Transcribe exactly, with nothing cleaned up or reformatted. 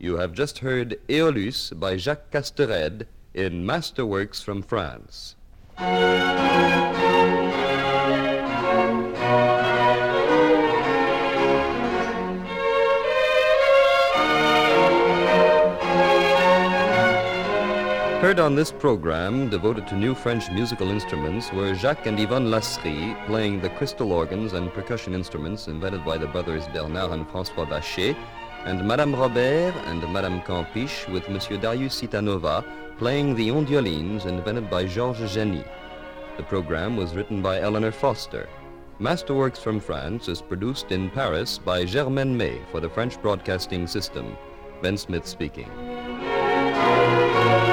You have just heard Aeolus by Jacques Castered in Masterworks from France. Heard on this program, devoted to new French musical instruments, were Jacques and Yvonne Lasserie playing the crystal organs and percussion instruments invented by the brothers Bernard and François Bachet, and Madame Robert and Madame Campiche with Monsieur Darius Citanova playing the ondiolines invented by Georges Geny. The program was written by Eleanor Foster. Masterworks from France is produced in Paris by Germaine May for the French Broadcasting System. Ben Smith speaking.